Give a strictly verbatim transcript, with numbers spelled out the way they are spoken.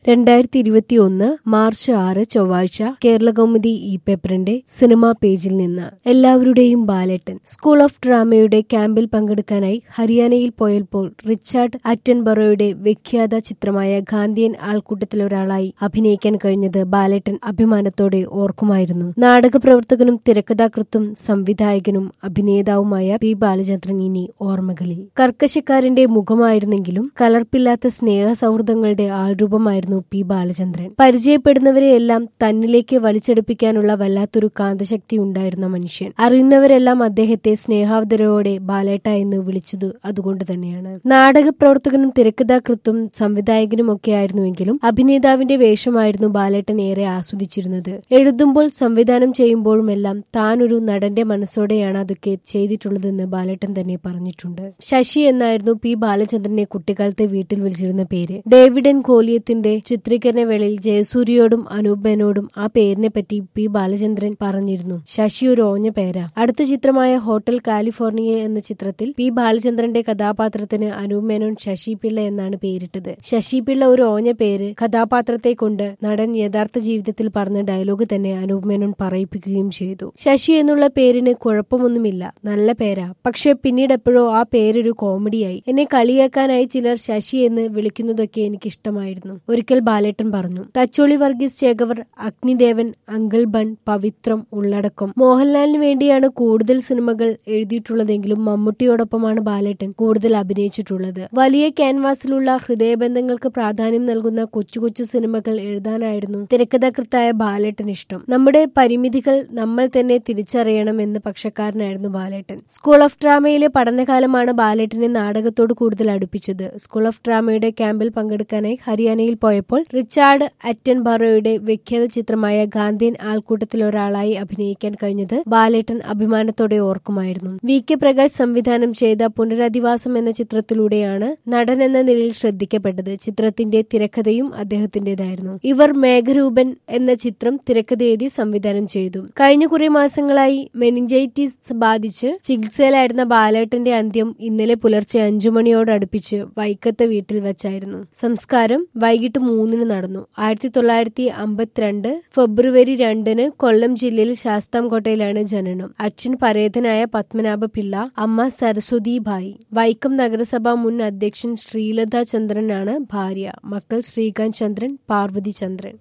രണ്ടായിരത്തി ഇരുപത്തി ഒന്ന് മാർച്ച് ആറ് ചൊവ്വാഴ്ച കേരളകൗമുദി ഇ പേപ്പറിന്റെ സിനിമാ പേജിൽ നിന്ന് എല്ലാവരുടെയും ബാലേട്ടൻ. സ്കൂൾ ഓഫ് ഡ്രാമയുടെ ക്യാമ്പിൽ പങ്കെടുക്കാനായി ഹരിയാനയിൽ പോയപ്പോൾ റിച്ചാർഡ് അറ്റൻബറോയുടെ വിഖ്യാത ചിത്രമായ ഗാന്ധിയൻ ആൾക്കൂട്ടത്തിലൊരാളായി അഭിനയിക്കാൻ കഴിഞ്ഞത് ബാലേട്ടൻ അഭിമാനത്തോടെ ഓർക്കുമായിരുന്നു. നാടകപ്രവർത്തകനും തിരക്കഥാകൃത്തും സംവിധായകനും അഭിനേതാവുമായ പി ബാലചന്ദ്രൻ ഇനി ഓർമ്മകളിൽ. കർക്കശക്കാരന്റെ മുഖമായിരുന്നെങ്കിലും കലർപ്പില്ലാത്ത സ്നേഹ സൗഹൃദങ്ങളുടെ ആൾരൂപമായിരുന്നു പി ബാലചന്ദ്രൻ. പരിചയപ്പെടുന്നവരെയെല്ലാം തന്നിലേക്ക് വലിച്ചെടുപ്പിക്കാനുള്ള വല്ലാത്തൊരു കാന്തശക്തി ഉണ്ടായിരുന്ന മനുഷ്യൻ. അറിയുന്നവരെല്ലാം അദ്ദേഹത്തെ സ്നേഹാദരവോടെ ബാലേട്ട എന്ന് വിളിച്ചത് അതുകൊണ്ട് തന്നെയാണ്. നാടകപ്രവർത്തകനും തിരക്കഥാകൃത്തും സംവിധായകനും ഒക്കെ ആയിരുന്നുവെങ്കിലും അഭിനേതാവിന്റെ വേഷമായിരുന്നു ബാലേട്ടൻ ഏറെ ആസ്വദിച്ചിരുന്നത്. എഴുതുമ്പോൾ സംവിധാനം ചെയ്യുമ്പോഴുമെല്ലാം താനൊരു നടന്റെ മനസ്സോടെയാണ് അതൊക്കെ ചെയ്തിട്ടുള്ളതെന്ന് ബാലേട്ടൻ തന്നെ പറഞ്ഞിട്ടുണ്ട്. ശശി എന്നായിരുന്നു പി ബാലചന്ദ്രനെ കുട്ടിക്കാലത്തെ വീട്ടിൽ വിളിച്ചിരുന്ന പേര്. ഡേവിഡ് എൻ കോലിയത്തിന്റെ ചിത്രീകരണ വേളയിൽ ജയസൂര്യയോടും അനൂപ് മേനോടും ആ പേരിനെ പറ്റി പി ബാലചന്ദ്രൻ പറഞ്ഞിരുന്നു. ശശി ഒരു ഓഞ്ഞ പേരാ. അടുത്ത ചിത്രമായ ഹോട്ടൽ കാലിഫോർണിയ എന്ന ചിത്രത്തിൽ പി ബാലചന്ദ്രന്റെ കഥാപാത്രത്തിന് അനൂപ് മേനോൻ ശശി പിള്ള എന്നാണ് പേരിട്ടത്. ശശി പിള്ള ഒരു ഓഞ്ഞ പേര് കഥാപാത്രത്തെ കൊണ്ട് നടൻ യഥാർത്ഥ ജീവിതത്തിൽ പറഞ്ഞ ഡയലോഗ് തന്നെ അനൂപ് മേനോൻ പറയിപ്പിക്കുകയും ചെയ്തു. ശശി എന്നുള്ള പേരിന് കുഴപ്പമൊന്നുമില്ല, നല്ല പേരാ. പക്ഷെ പിന്നീട് എപ്പോഴോ ആ പേരൊരു കോമഡിയായി. എന്നെ കളിയാക്കാനായി ചിലർ ശശി എന്ന് വിളിക്കുന്നതൊക്കെ എനിക്കിഷ്ടമായിരുന്നു. ഒരിക്കൽ ബാലേട്ടൻ പറഞ്ഞു. തച്ചോളി വർഗീസ് ചേകവർ, അഗ്നിദേവൻ, അങ്കിൾ ബൺ, പവിത്രം, ഉള്ളടക്കം മോഹൻലാലിന് വേണ്ടിയാണ് കൂടുതൽ സിനിമകൾ എഴുതിയിട്ടുള്ളതെങ്കിലും മമ്മൂട്ടിയോടൊപ്പമാണ് ബാലേട്ടൻ കൂടുതൽ അഭിനയിച്ചിട്ടുള്ളത്. വലിയ ക്യാൻവാസിലുള്ള ഹൃദയബന്ധങ്ങൾക്ക് പ്രാധാന്യം നൽകുന്ന കൊച്ചു കൊച്ചു സിനിമകൾ എഴുതാനായിരുന്നു തിരക്കഥാകൃത്തായ ബാലേട്ടൻ ഇഷ്ടം. നമ്മുടെ പരിമിതികൾ നമ്മൾ തന്നെ തിരിച്ചറിയണം എന്ന് പക്ഷക്കാരനായിരുന്നു ബാലേട്ടൻ. സ്കൂൾ ഓഫ് ഡ്രാമയിലെ പഠനകാലമാണ് ബാലേട്ടനെ നാടകത്തോട് കൂടുതൽ അടുപ്പിച്ചത്. സ്കൂൾ ഓഫ് ഡ്രാമയുടെ ക്യാമ്പിൽ പങ്കെടുക്കാനായി ഹരിയാനയിൽ പോയപ്പോൾ റിച്ചാർഡ് അറ്റൻബറോയുടെ വിഖ്യാത ചിത്രമായ ഗാന്ധിയൻ ആൾക്കൂട്ടത്തിലൊരാളായി അഭിനയിക്കാൻ കഴിഞ്ഞത് ബാലേട്ടൻ അഭിമാനത്തോടെ ഓർക്കുമായിരുന്നു. വി കെ പ്രകാശ് സംവിധാനം ചെയ്ത പുനരധിവാസം എന്ന ചിത്രത്തിലൂടെയാണ് നടൻ എന്ന നിലയിൽ ശ്രദ്ധിക്കപ്പെട്ടത്. ചിത്രത്തിന്റെ തിരക്കഥയും അദ്ദേഹത്തിന്റേതായിരുന്നു. ഇവർ മേഘരൂപൻ എന്ന ചിത്രം തിരക്കഥ എഴുതി സംവിധാനം ചെയ്തു. കഴിഞ്ഞ കുറെ മാസങ്ങളായി മെനിഞ്ചൈറ്റിസ് ബാധിച്ച് ചികിത്സയിലായിരുന്ന ബാലേട്ടന്റെ അന്ത്യം ഇന്നലെ പുലർച്ചെ അഞ്ചു മണിയോടടുപ്പിച്ച് വൈക്കത്തെ വീട്ടിൽ വെച്ചായിരുന്നു. സംസ്കാരം വൈകിട്ട് മൂന്നിന് നടന്നു. ആയിരത്തി തൊള്ളായിരത്തി അമ്പത്തിരണ്ട് ഫെബ്രുവരി രണ്ടിന് കൊല്ലം ജില്ലയിൽ ശാസ്താംകോട്ടയിലാണ് ജനനം. അച്ഛൻ പരേതനായ പത്മനാഭ പിള്ള, അമ്മ സരസ്വതി ഭായി. വൈക്കം നഗരസഭ മുൻ അധ്യക്ഷൻ ശ്രീലത ചന്ദ്രനാണ് ഭാര്യ. മക്കൾ ശ്രീകാന്ത് ചന്ദ്രൻ, പാർവതി ചന്ദ്രൻ.